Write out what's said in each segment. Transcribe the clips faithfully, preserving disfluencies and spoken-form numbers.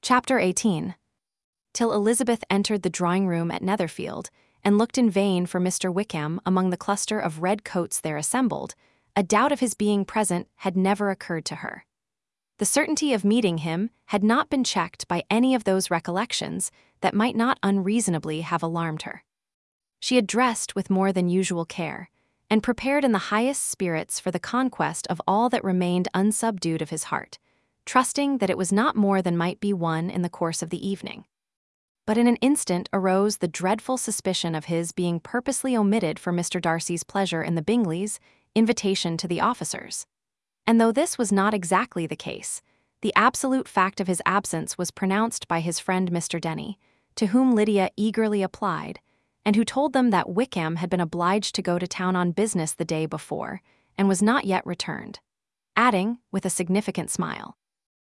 Chapter eighteen. Till Elizabeth entered the drawing room at Netherfield, and looked in vain for Mister Wickham among the cluster of red coats there assembled, a doubt of his being present had never occurred to her. The certainty of meeting him had not been checked by any of those recollections that might not unreasonably have alarmed her. She had dressed with more than usual care, and prepared in the highest spirits for the conquest of all that remained unsubdued of his heart, trusting that it was not more than might be won in the course of the evening. But in an instant arose the dreadful suspicion of his being purposely omitted for Mister Darcy's pleasure in the Bingleys' invitation to the officers. And though this was not exactly the case, the absolute fact of his absence was pronounced by his friend Mister Denny, to whom Lydia eagerly applied, and who told them that Wickham had been obliged to go to town on business the day before, and was not yet returned, adding, with a significant smile,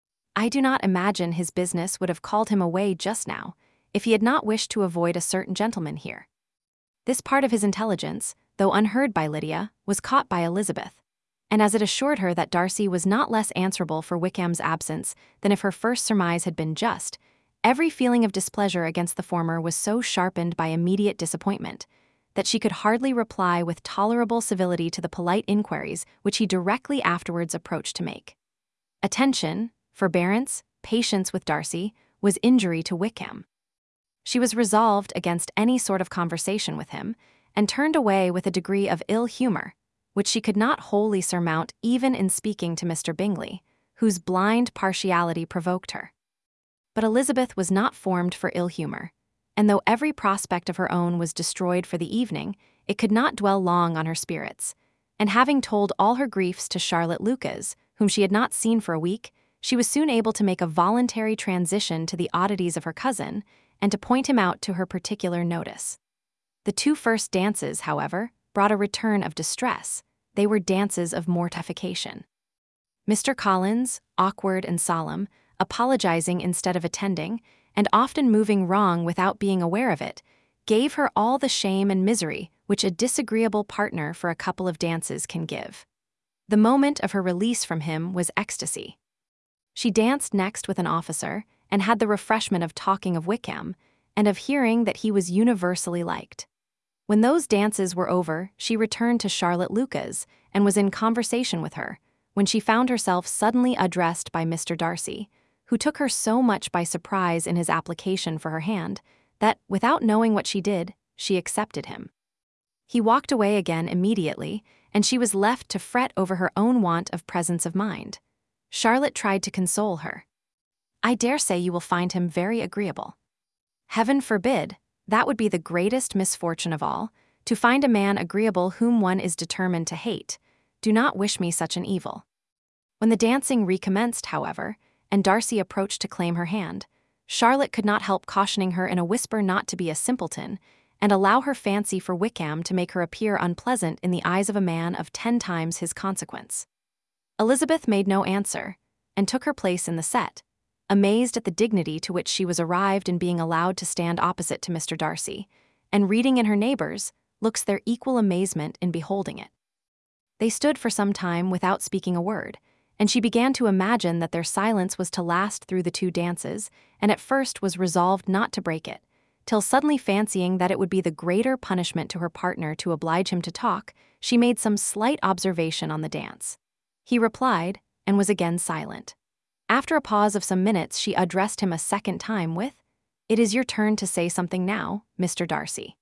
"I do not imagine his business would have called him away just now, if he had not wished to avoid a certain gentleman here." This part of his intelligence, though unheard by Lydia, was caught by Elizabeth, and as it assured her that Darcy was not less answerable for Wickham's absence than if her first surmise had been just, every feeling of displeasure against the former was so sharpened by immediate disappointment that she could hardly reply with tolerable civility to the polite inquiries which he directly afterwards approached to make. Attention, forbearance, patience with Darcy was injury to Wickham. She was resolved against any sort of conversation with him, and turned away with a degree of ill humor, which she could not wholly surmount even in speaking to Mister Bingley, whose blind partiality provoked her. But Elizabeth was not formed for ill humor, and though every prospect of her own was destroyed for the evening, it could not dwell long on her spirits, and having told all her griefs to Charlotte Lucas, whom she had not seen for a week, she was soon able to make a voluntary transition to the oddities of her cousin, and to point him out to her particular notice. The two first dances, however, brought a return of distress. They were dances of mortification. Mister Collins, awkward and solemn, apologizing instead of attending, and often moving wrong without being aware of it, gave her all the shame and misery which a disagreeable partner for a couple of dances can give. The moment of her release from him was ecstasy. She danced next with an officer, and had the refreshment of talking of Wickham, and of hearing that he was universally liked. When those dances were over, she returned to Charlotte Lucas, and was in conversation with her, when she found herself suddenly addressed by Mister Darcy, who took her so much by surprise in his application for her hand, that, without knowing what she did, she accepted him. He walked away again immediately, and she was left to fret over her own want of presence of mind. Charlotte tried to console her. "I dare say you will find him very agreeable." "Heaven forbid! That would be the greatest misfortune of all, to find a man agreeable whom one is determined to hate. Do not wish me such an evil." When the dancing recommenced, however, and Darcy approached to claim her hand, Charlotte could not help cautioning her in a whisper not to be a simpleton, and allow her fancy for Wickham to make her appear unpleasant in the eyes of a man of ten times his consequence. Elizabeth made no answer, and took her place in the set, amazed at the dignity to which she was arrived in being allowed to stand opposite to Mister Darcy, and reading in her neighbors' looks their equal amazement in beholding it. They stood for some time without speaking a word, and she began to imagine that their silence was to last through the two dances, and at first was resolved not to break it, till suddenly fancying that it would be the greater punishment to her partner to oblige him to talk, she made some slight observation on the dance. He replied, and was again silent. After a pause of some minutes, she addressed him a second time with, "It is your turn to say something now, Mister Darcy.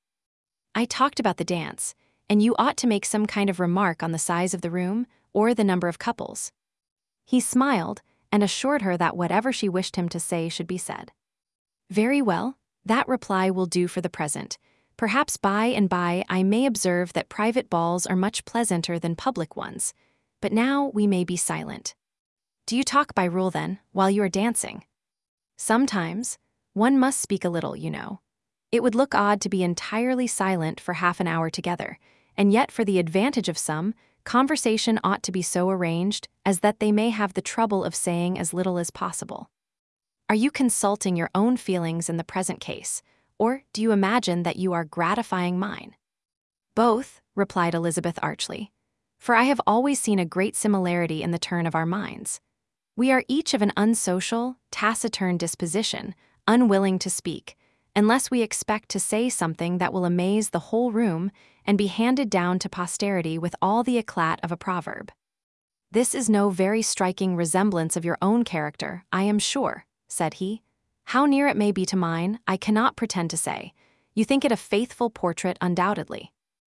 I talked about the dance, and you ought to make some kind of remark on the size of the room, or the number of couples." He smiled, and assured her that whatever she wished him to say should be said. "Very well, that reply will do for the present. Perhaps by and by I may observe that private balls are much pleasanter than public ones, but now we may be silent." "Do you talk by rule, then, while you are dancing?" "Sometimes. One must speak a little, you know. It would look odd to be entirely silent for half an hour together, and yet for the advantage of some, conversation ought to be so arranged as that they may have the trouble of saying as little as possible. Are you consulting your own feelings in the present case, or do you imagine that you are gratifying mine?" "Both," replied Elizabeth archly, "for I have always seen a great similarity in the turn of our minds. We are each of an unsocial, taciturn disposition, unwilling to speak, unless we expect to say something that will amaze the whole room and be handed down to posterity with all the eclat of a proverb. This is no very striking resemblance of your own character, I am sure, said he. How near it may be to mine, I cannot pretend to say. You think it a faithful portrait, undoubtedly.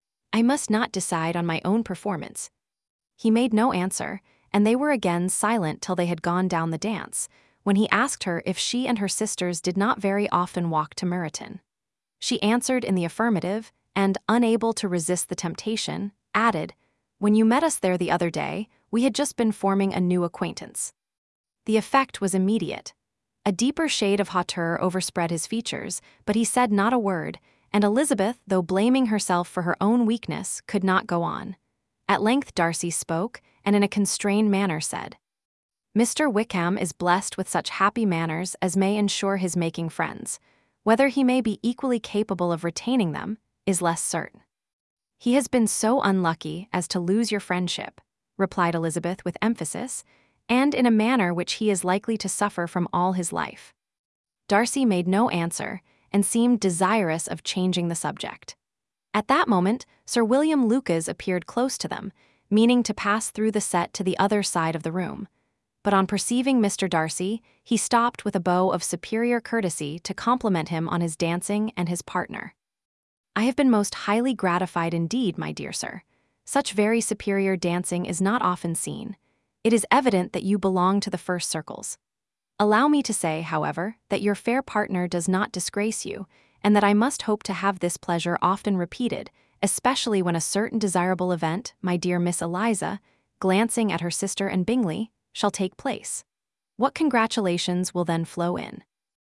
I must not decide on my own performance. He made no answer, and they were again silent till they had gone down the dance, when he asked her if she and her sisters did not very often walk to Meryton. She answered in the affirmative, and, unable to resist the temptation, added, "When you met us there the other day, we had just been forming a new acquaintance." The effect was immediate. A deeper shade of hauteur overspread his features, but he said not a word, and Elizabeth, though blaming herself for her own weakness, could not go on. At length Darcy spoke, and in a constrained manner said, "Mister Wickham is blessed with such happy manners as may ensure his making friends. Whether he may be equally capable of retaining them is less certain." "He has been so unlucky as to lose your friendship," replied Elizabeth with emphasis, "and in a manner which he is likely to suffer from all his life." Darcy made no answer, and seemed desirous of changing the subject. At that moment, Sir William Lucas appeared close to them, meaning to pass through the set to the other side of the room. But on perceiving Mister Darcy, he stopped with a bow of superior courtesy to compliment him on his dancing and his partner. "I have been most highly gratified indeed, my dear sir. Such very superior dancing is not often seen. It is evident that you belong to the first circles. Allow me to say, however, that your fair partner does not disgrace you, and that I must hope to have this pleasure often repeated, especially when a certain desirable event, my dear Miss Eliza," glancing at her sister and Bingley, "shall take place. What congratulations will then flow in.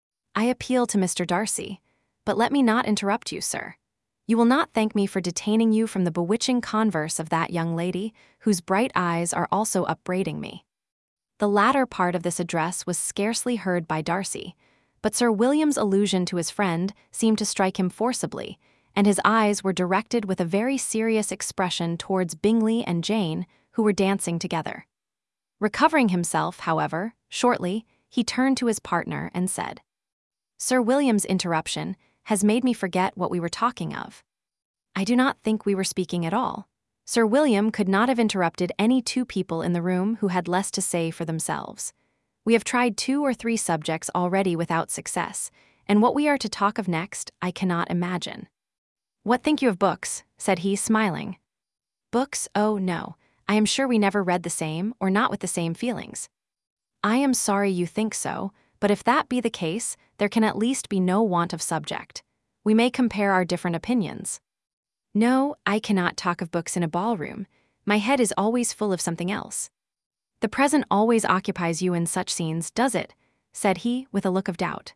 I appeal to Mister Darcy, but let me not interrupt you, sir. You will not thank me for detaining you from the bewitching converse of that young lady, whose bright eyes are also upbraiding me." The latter part of this address was scarcely heard by Darcy, but Sir William's allusion to his friend seemed to strike him forcibly, and his eyes were directed with a very serious expression towards Bingley and Jane, who were dancing together. Recovering himself, however, shortly, he turned to his partner and said, "Sir William's interruption has made me forget what we were talking of." "I do not think we were speaking at all. Sir William could not have interrupted any two people in the room who had less to say for themselves. We have tried two or three subjects already without success, and what we are to talk of next I cannot imagine." "What think you of books?" said he, smiling. "Books? Oh, no. I am sure we never read the same, or not with the same feelings." "I am sorry you think so, but if that be the case, there can at least be no want of subject. We may compare our different opinions." "No, I cannot talk of books in a ballroom. My head is always full of something else." "The present always occupies you in such scenes, does it?" said he, with a look of doubt.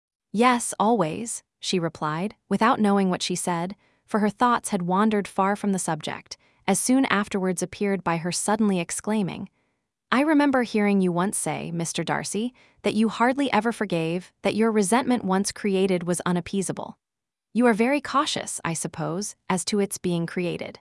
"Yes, always," she replied, without knowing what she said, for her thoughts had wandered far from the subject, as soon afterwards appeared by her suddenly exclaiming, "I remember hearing you once say, Mister Darcy, that you hardly ever forgave, that your resentment once created was unappeasable. You are very cautious, I suppose, as to its being created."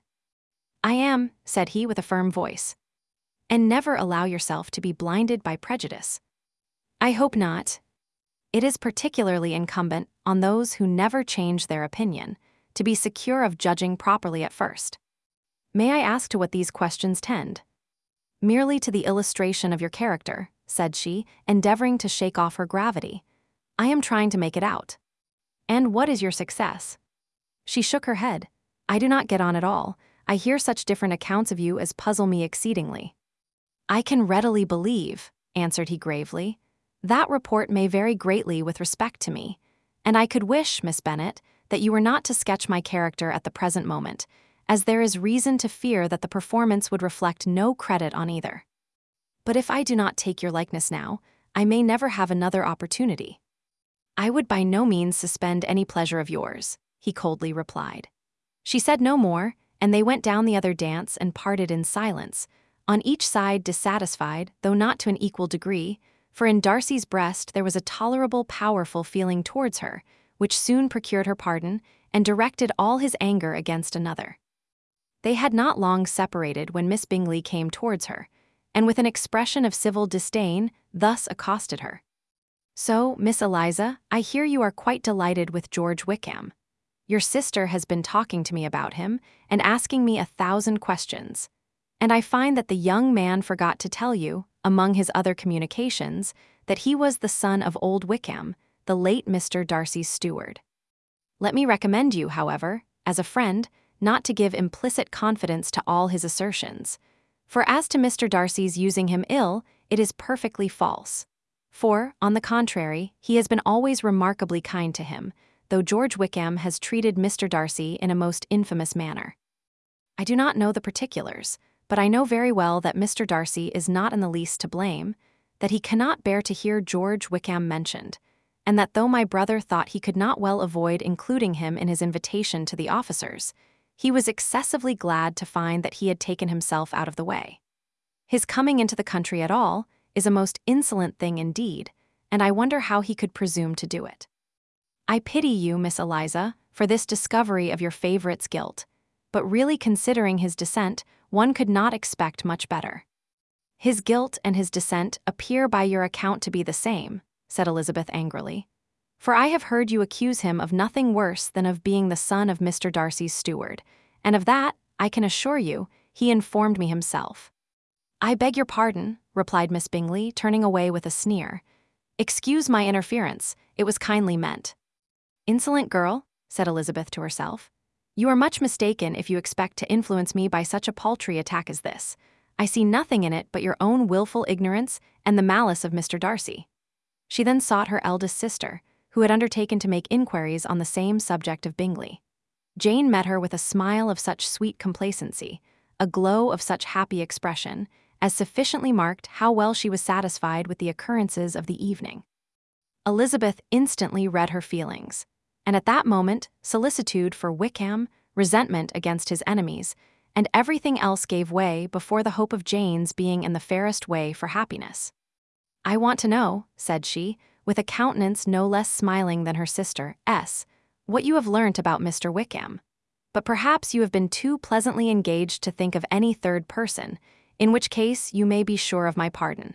"I am," said he with a firm voice. "And never allow yourself to be blinded by prejudice." "I hope not. It is particularly incumbent on those who never change their opinion, to be secure of judging properly at first. May I ask to what these questions tend?" "Merely to the illustration of your character," said she, endeavoring to shake off her gravity. "I am trying to make it out." "And what is your success?" She shook her head. "I do not get on at all. I hear such different accounts of you as puzzle me exceedingly." "I can readily believe," answered he gravely, "that report may vary greatly with respect to me, and I could wish, Miss Bennet, that you were not to sketch my character at the present moment, as there is reason to fear that the performance would reflect no credit on either. But if I do not take your likeness now, I may never have another opportunity." "I would by no means suspend any pleasure of yours," he coldly replied. She said no more, and they went down the other dance and parted in silence, on each side dissatisfied, though not to an equal degree, for in Darcy's breast there was a tolerable powerful feeling towards her, which soon procured her pardon, and directed all his anger against another. They had not long separated when Miss Bingley came towards her, and with an expression of civil disdain, thus accosted her. "So, Miss Eliza, I hear you are quite delighted with George Wickham. Your sister has been talking to me about him and asking me a thousand questions. And I find that the young man forgot to tell you, among his other communications, that he was the son of old Wickham, the late Mister Darcy's steward. Let me recommend you, however, as a friend, not to give implicit confidence to all his assertions. For as to Mister Darcy's using him ill, it is perfectly false. For, on the contrary, he has been always remarkably kind to him, though George Wickham has treated Mister Darcy in a most infamous manner. I do not know the particulars, but I know very well that Mister Darcy is not in the least to blame, that he cannot bear to hear George Wickham mentioned, and that though my brother thought he could not well avoid including him in his invitation to the officers, he was excessively glad to find that he had taken himself out of the way. His coming into the country at all is a most insolent thing indeed, and I wonder how he could presume to do it. I pity you, Miss Eliza, for this discovery of your favorite's guilt, but really considering his descent, one could not expect much better." "His guilt and his descent appear by your account to be the same," said Elizabeth angrily. "For I have heard you accuse him of nothing worse than of being the son of Mister Darcy's steward, and of that, I can assure you, he informed me himself." "I beg your pardon," replied Miss Bingley, turning away with a sneer. "Excuse my interference, it was kindly meant." "Insolent girl," said Elizabeth to herself. "You are much mistaken if you expect to influence me by such a paltry attack as this. I see nothing in it but your own wilful ignorance and the malice of Mister Darcy." She then sought her eldest sister, who had undertaken to make inquiries on the same subject of Bingley. Jane met her with a smile of such sweet complacency, a glow of such happy expression, as sufficiently marked how well she was satisfied with the occurrences of the evening. Elizabeth instantly read her feelings, and at that moment solicitude for Wickham, resentment against his enemies, and everything else gave way before the hope of Jane's being in the fairest way for happiness. "I want to know," said she, with a countenance no less smiling than her sister, S, "what you have learnt about Mister Wickham. But perhaps you have been too pleasantly engaged to think of any third person, in which case you may be sure of my pardon."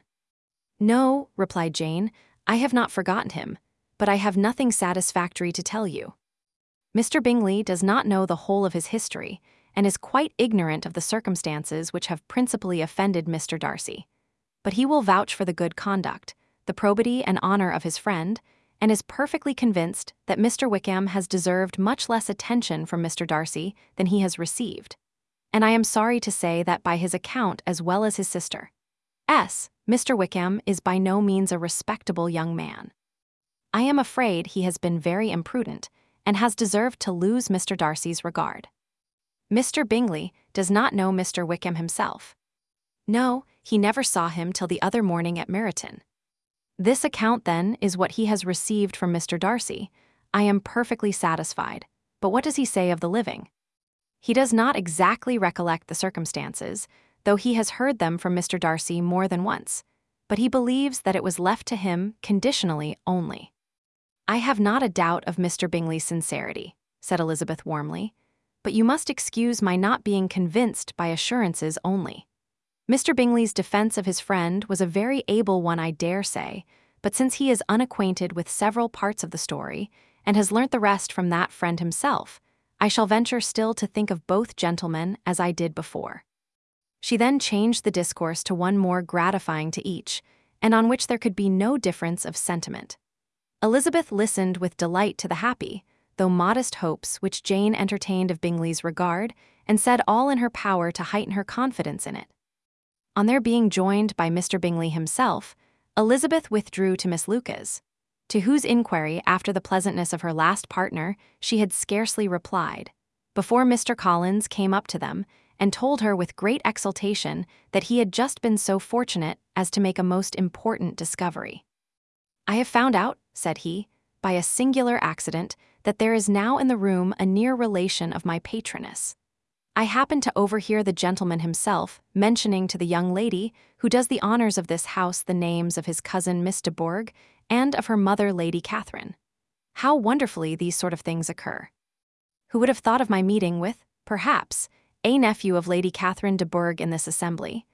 "No," replied Jane, "I have not forgotten him, but I have nothing satisfactory to tell you. Mister Bingley does not know the whole of his history, and is quite ignorant of the circumstances which have principally offended Mister Darcy. But he will vouch for the good conduct, the probity and honor of his friend, and is perfectly convinced that Mister Wickham has deserved much less attention from Mister Darcy than he has received. And I am sorry to say that by his account as well as his sister, S, Mister Wickham is by no means a respectable young man. I am afraid he has been very imprudent, and has deserved to lose Mister Darcy's regard. Mister Bingley does not know Mister Wickham himself. No, he never saw him till the other morning at Meryton. This account, then, is what he has received from Mister Darcy. I am perfectly satisfied, but what does he say of the living? He does not exactly recollect the circumstances, though he has heard them from Mister Darcy more than once, but he believes that it was left to him conditionally only. I have not a doubt of Mister Bingley's sincerity, said Elizabeth warmly, but you must excuse my not being convinced by assurances only. Mister Bingley's defense of his friend was a very able one, I dare say, but since he is unacquainted with several parts of the story, and has learnt the rest from that friend himself, I shall venture still to think of both gentlemen as I did before. She then changed the discourse to one more gratifying to each, and on which there could be no difference of sentiment. Elizabeth listened with delight to the happy, though modest hopes which Jane entertained of Bingley's regard, and said all in her power to heighten her confidence in it. On their being joined by Mister Bingley himself, Elizabeth withdrew to Miss Lucas, to whose inquiry after the pleasantness of her last partner she had scarcely replied, before Mister Collins came up to them and told her with great exultation that he had just been so fortunate as to make a most important discovery. "I have found out," said he, "by a singular accident, that there is now in the room a near relation of my patroness. I happened to overhear the gentleman himself mentioning to the young lady who does the honors of this house the names of his cousin Miss de Bourgh and of her mother Lady Catherine. How wonderfully these sort of things occur! Who would have thought of my meeting with, perhaps, a nephew of Lady Catherine de Bourgh in this assembly?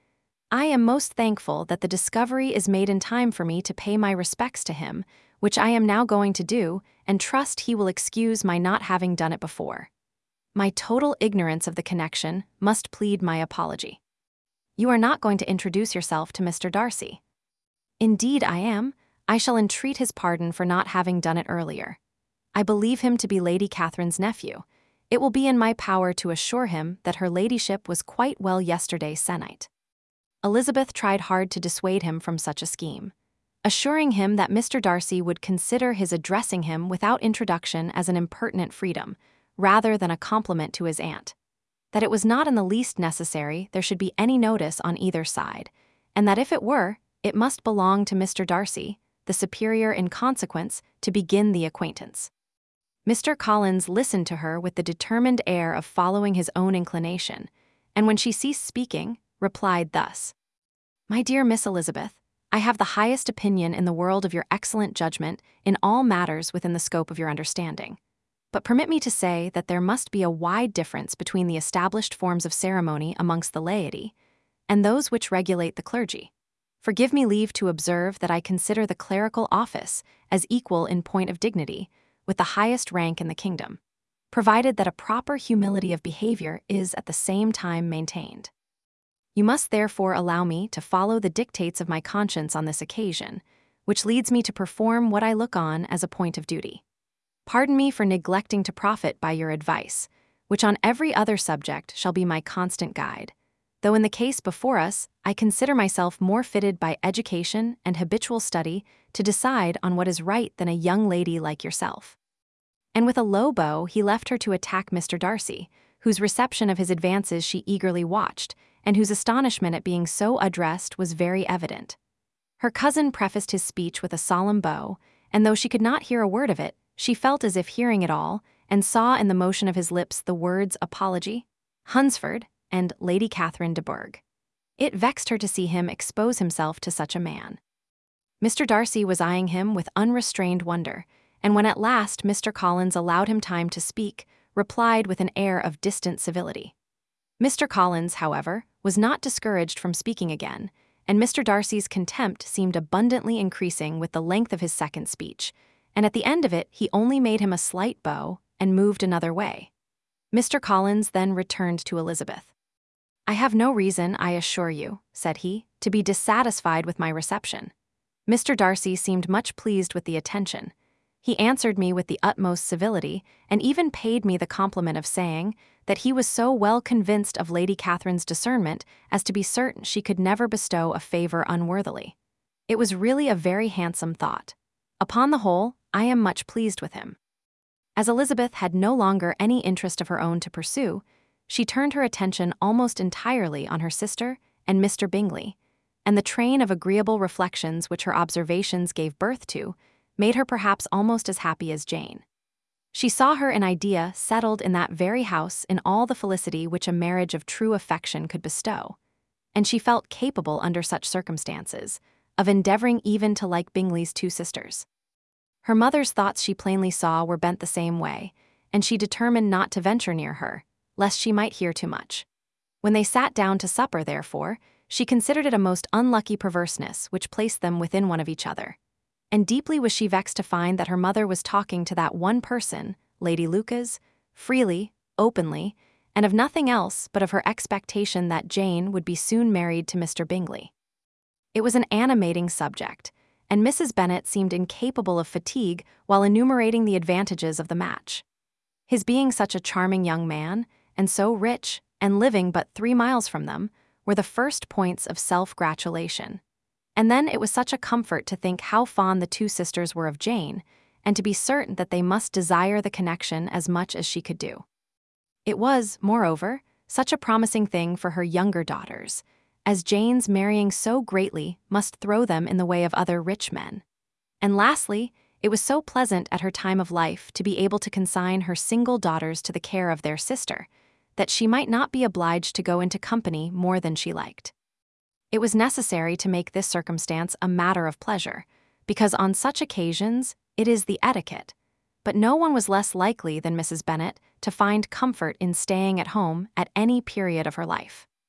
I am most thankful that the discovery is made in time for me to pay my respects to him, which I am now going to do, and trust he will excuse my not having done it before. My total ignorance of the connection must plead my apology. You are not going to introduce yourself to Mister Darcy. Indeed I am. I shall entreat his pardon for not having done it earlier. I believe him to be Lady Catherine's nephew. It will be in my power to assure him that her ladyship was quite well yesterday se'night. Elizabeth tried hard to dissuade him from such a scheme, assuring him that Mister Darcy would consider his addressing him without introduction as an impertinent freedom, rather than a compliment to his aunt, that it was not in the least necessary there should be any notice on either side, and that if it were, it must belong to Mister Darcy, the superior in consequence, to begin the acquaintance. Mister Collins listened to her with the determined air of following his own inclination, and when she ceased speaking, replied thus: "My dear Miss Elizabeth, I have the highest opinion in the world of your excellent judgment in all matters within the scope of your understanding. But permit me to say that there must be a wide difference between the established forms of ceremony amongst the laity and those which regulate the clergy. Forgive me leave to observe that I consider the clerical office as equal in point of dignity with the highest rank in the kingdom, provided that a proper humility of behavior is at the same time maintained. You must therefore allow me to follow the dictates of my conscience on this occasion, which leads me to perform what I look on as a point of duty. Pardon me for neglecting to profit by your advice, which on every other subject shall be my constant guide, though in the case before us I consider myself more fitted by education and habitual study to decide on what is right than a young lady like yourself." And with a low bow he left her to attack Mister Darcy, whose reception of his advances she eagerly watched, and whose astonishment at being so addressed was very evident. Her cousin prefaced his speech with a solemn bow, and though she could not hear a word of it, she felt as if hearing it all, and saw in the motion of his lips the words apology, Hunsford, and Lady Catherine de Bourgh. It vexed her to see him expose himself to such a man. Mister Darcy was eyeing him with unrestrained wonder, and when at last Mister Collins allowed him time to speak, replied with an air of distant civility. Mister Collins, however, was not discouraged from speaking again, and Mister Darcy's contempt seemed abundantly increasing with the length of his second speech, and at the end of it he only made him a slight bow and moved another way. Mister Collins then returned to Elizabeth. "I have no reason, I assure you," said he, "to be dissatisfied with my reception." Mister Darcy seemed much pleased with the attention. He answered me with the utmost civility, and even paid me the compliment of saying that he was so well convinced of Lady Catherine's discernment as to be certain she could never bestow a favor unworthily. It was really a very handsome thought. Upon the whole, I am much pleased with him. As Elizabeth had no longer any interest of her own to pursue, she turned her attention almost entirely on her sister and Mister Bingley, and the train of agreeable reflections which her observations gave birth to made her perhaps almost as happy as Jane. She saw her an idea settled in that very house in all the felicity which a marriage of true affection could bestow, and she felt capable under such circumstances of endeavoring even to like Bingley's two sisters. Her mother's thoughts she plainly saw were bent the same way, and she determined not to venture near her, lest she might hear too much. When they sat down to supper, therefore, she considered it a most unlucky perverseness which placed them within one of each other. And deeply was she vexed to find that her mother was talking to that one person, Lady Lucas, freely, openly, and of nothing else but of her expectation that Jane would be soon married to Mister Bingley. It was an animating subject, and Missus Bennet seemed incapable of fatigue while enumerating the advantages of the match. His being such a charming young man, and so rich, and living but three miles from them, were the first points of self-gratulation. And then it was such a comfort to think how fond the two sisters were of Jane, and to be certain that they must desire the connection as much as she could do. It was, moreover, such a promising thing for her younger daughters, as Jane's marrying so greatly must throw them in the way of other rich men. And lastly, it was so pleasant at her time of life to be able to consign her single daughters to the care of their sister, that she might not be obliged to go into company more than she liked. It was necessary to make this circumstance a matter of pleasure, because on such occasions it is the etiquette, but no one was less likely than Missus Bennet to find comfort in staying at home at any period of her life.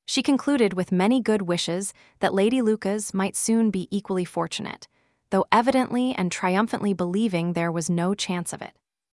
She concluded with many good wishes that Lady Lucas might soon be equally fortunate, though evidently and triumphantly believing there was no chance of it.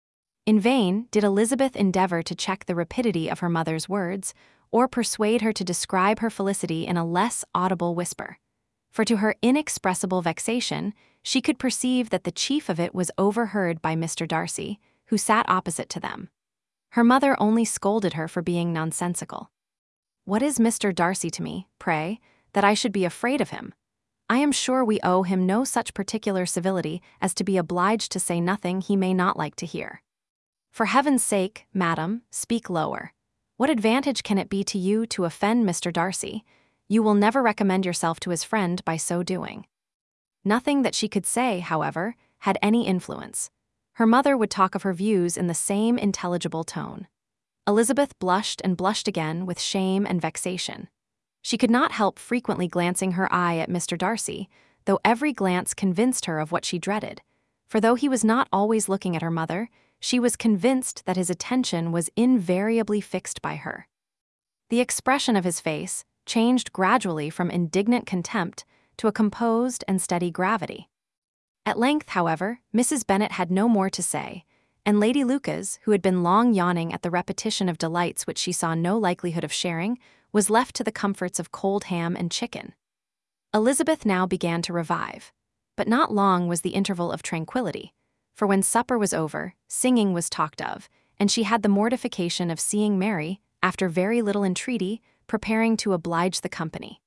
In vain did Elizabeth endeavor to check the rapidity of her mother's words, or persuade her to describe her felicity in a less audible whisper. For to her inexpressible vexation, she could perceive that the chief of it was overheard by Mister Darcy, who sat opposite to them. Her mother only scolded her for being nonsensical. "What is Mister Darcy to me, pray, that I should be afraid of him? I am sure we owe him no such particular civility as to be obliged to say nothing he may not like to hear. For heaven's sake, madam, speak lower. What advantage can it be to you to offend Mister Darcy? You will never recommend yourself to his friend by so doing." Nothing that she could say, however, had any influence. Her mother would talk of her views in the same intelligible tone. Elizabeth blushed and blushed again with shame and vexation. She could not help frequently glancing her eye at Mister Darcy, though every glance convinced her of what she dreaded, for though he was not always looking at her mother, she was convinced that his attention was invariably fixed by her. The expression of his face changed gradually from indignant contempt to a composed and steady gravity. At length, however, Missus Bennet had no more to say, and Lady Lucas, who had been long yawning at the repetition of delights which she saw no likelihood of sharing, was left to the comforts of cold ham and chicken. Elizabeth now began to revive, but not long was the interval of tranquillity, for when supper was over, singing was talked of, and she had the mortification of seeing Mary, after very little entreaty, preparing to oblige the company.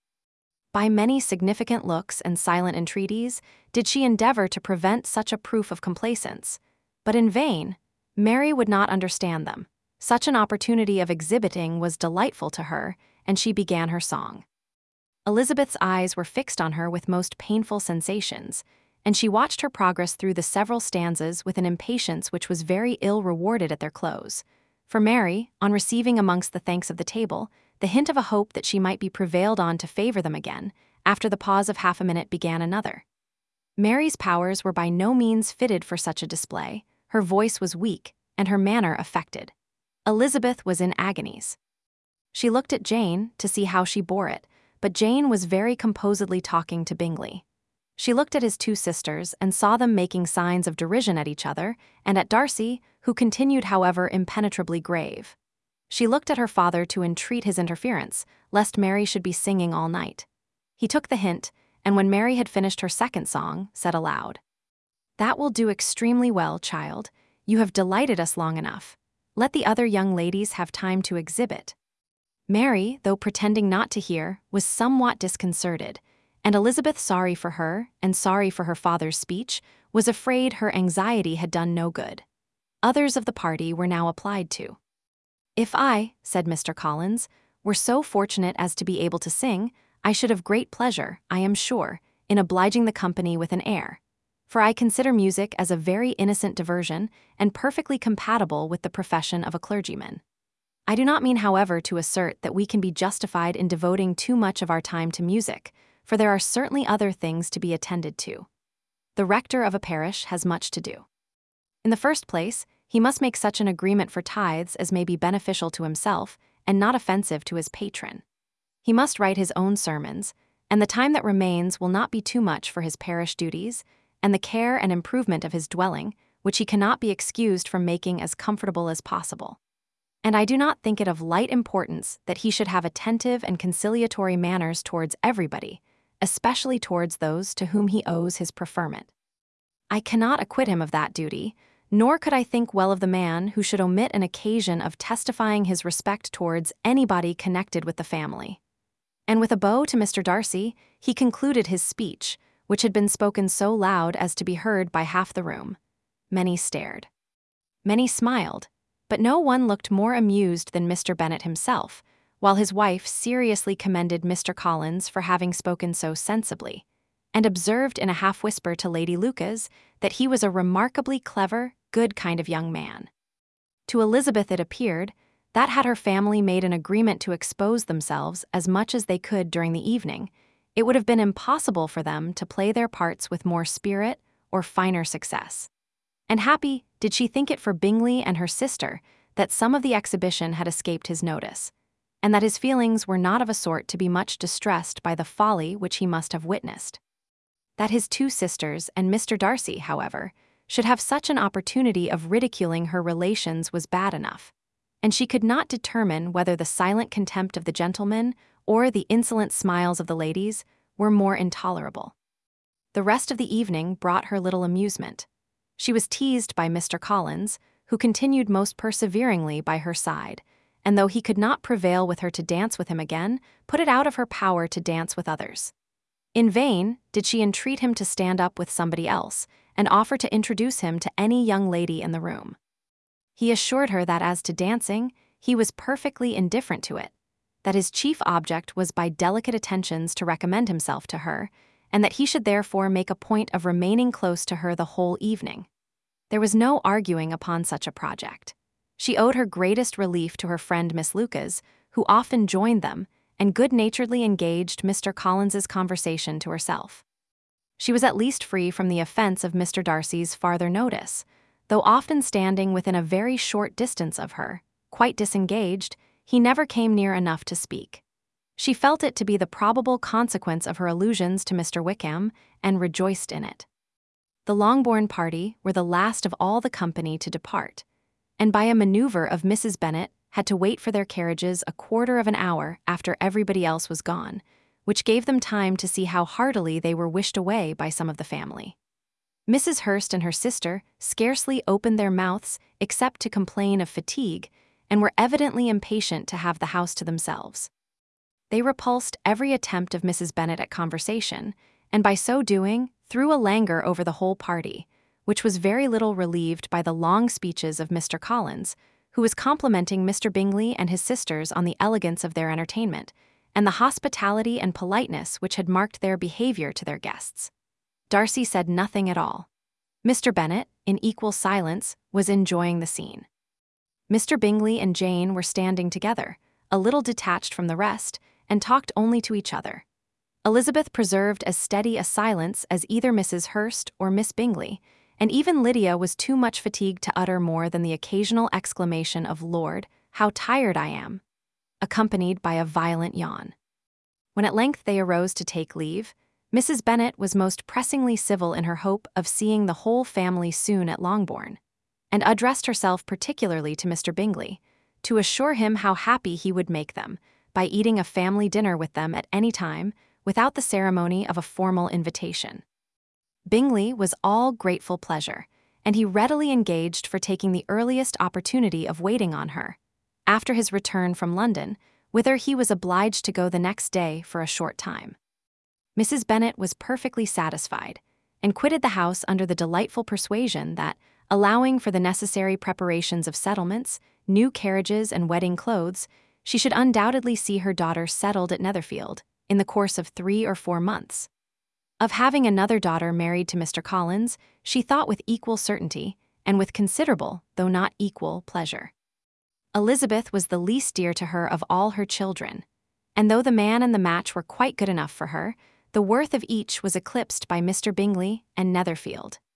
By many significant looks and silent entreaties did she endeavor to prevent such a proof of complaisance, but in vain. Mary would not understand them. Such an opportunity of exhibiting was delightful to her, and she began her song. Elizabeth's eyes were fixed on her with most painful sensations, and she watched her progress through the several stanzas with an impatience which was very ill rewarded at their close. For Mary, on receiving amongst the thanks of the table the hint of a hope that she might be prevailed on to favor them again, after the pause of half a minute began another. Mary's powers were by no means fitted for such a display. Her voice was weak, and her manner affected. Elizabeth was in agonies. She looked at Jane to see how she bore it, but Jane was very composedly talking to Bingley. She looked at his two sisters and saw them making signs of derision at each other, and at Darcy, who continued, however, impenetrably grave. She looked at her father to entreat his interference, lest Mary should be singing all night. He took the hint, and when Mary had finished her second song, said aloud, "That will do extremely well, child. You have delighted us long enough. Let the other young ladies have time to exhibit." Mary, though pretending not to hear, was somewhat disconcerted, and Elizabeth, sorry for her, and sorry for her father's speech, was afraid her anxiety had done no good. Others of the party were now applied to. "If I," said Mister Collins, "were so fortunate as to be able to sing, I should have great pleasure, I am sure, in obliging the company with an air. For I consider music as a very innocent diversion, and perfectly compatible with the profession of a clergyman. I do not mean, however, to assert that we can be justified in devoting too much of our time to music, for there are certainly other things to be attended to. The rector of a parish has much to do. In the first place, he must make such an agreement for tithes as may be beneficial to himself and not offensive to his patron. He must write his own sermons, and the time that remains will not be too much for his parish duties, and the care and improvement of his dwelling, which he cannot be excused from making as comfortable as possible. And I do not think it of light importance that he should have attentive and conciliatory manners towards everybody, especially towards those to whom he owes his preferment. I cannot acquit him of that duty, nor could I think well of the man who should omit an occasion of testifying his respect towards anybody connected with the family." And with a bow to Mister Darcy, he concluded his speech, which had been spoken so loud as to be heard by half the room. Many stared. Many smiled, but no one looked more amused than Mister Bennet himself, while his wife seriously commended Mister Collins for having spoken so sensibly, and observed in a half-whisper to Lady Lucas that he was a remarkably clever, good kind of young man. To Elizabeth it appeared that had her family made an agreement to expose themselves as much as they could during the evening, it would have been impossible for them to play their parts with more spirit or finer success. And happy did she think it for Bingley and her sister that some of the exhibition had escaped his notice. and that his feelings were not of a sort to be much distressed by the folly which he must have witnessed. That his two sisters and Mister Darcy, however, should have such an opportunity of ridiculing her relations was bad enough, and she could not determine whether the silent contempt of the gentlemen or the insolent smiles of the ladies were more intolerable. The rest of the evening brought her little amusement. She was teased by Mister Collins, who continued most perseveringly by her side, and though he could not prevail with her to dance with him again, put it out of her power to dance with others. In vain did she entreat him to stand up with somebody else, and offer to introduce him to any young lady in the room. He assured her that as to dancing, he was perfectly indifferent to it, that his chief object was by delicate attentions to recommend himself to her, and that he should therefore make a point of remaining close to her the whole evening. There was no arguing upon such a project. She owed her greatest relief to her friend Miss Lucas, who often joined them, and good-naturedly engaged Mister Collins's conversation to herself. She was at least free from the offense of Mister Darcy's farther notice, though often standing within a very short distance of her, quite disengaged, he never came near enough to speak. She felt it to be the probable consequence of her allusions to Mister Wickham, and rejoiced in it. The Longbourn party were the last of all the company to depart, and by a maneuver of Missus Bennet had to wait for their carriages a quarter of an hour after everybody else was gone, which gave them time to see how heartily they were wished away by some of the family. Missus Hurst and her sister scarcely opened their mouths except to complain of fatigue, and were evidently impatient to have the house to themselves. They repulsed every attempt of Missus Bennet at conversation, and by so doing threw a languor over the whole party, which was very little relieved by the long speeches of Mister Collins, who was complimenting Mister Bingley and his sisters on the elegance of their entertainment, and the hospitality and politeness which had marked their behavior to their guests. Darcy said nothing at all. Mister Bennet, in equal silence, was enjoying the scene. Mister Bingley and Jane were standing together, a little detached from the rest, and talked only to each other. Elizabeth preserved as steady a silence as either Missus Hurst or Miss Bingley, and even Lydia was too much fatigued to utter more than the occasional exclamation of "Lord, how tired I am," accompanied by a violent yawn. When at length they arose to take leave, Missus Bennet was most pressingly civil in her hope of seeing the whole family soon at Longbourn, and addressed herself particularly to Mister Bingley, to assure him how happy he would make them by eating a family dinner with them at any time, without the ceremony of a formal invitation. Bingley was all grateful pleasure, and he readily engaged for taking the earliest opportunity of waiting on her, after his return from London, whither he was obliged to go the next day for a short time. Missus Bennet was perfectly satisfied, and quitted the house under the delightful persuasion that, allowing for the necessary preparations of settlements, new carriages, and wedding clothes, she should undoubtedly see her daughter settled at Netherfield in the course of three or four months. Of having another daughter married to Mister Collins, she thought with equal certainty, and with considerable, though not equal, pleasure. Elizabeth was the least dear to her of all her children, and though the man and the match were quite good enough for her, the worth of each was eclipsed by Mister Bingley and Netherfield.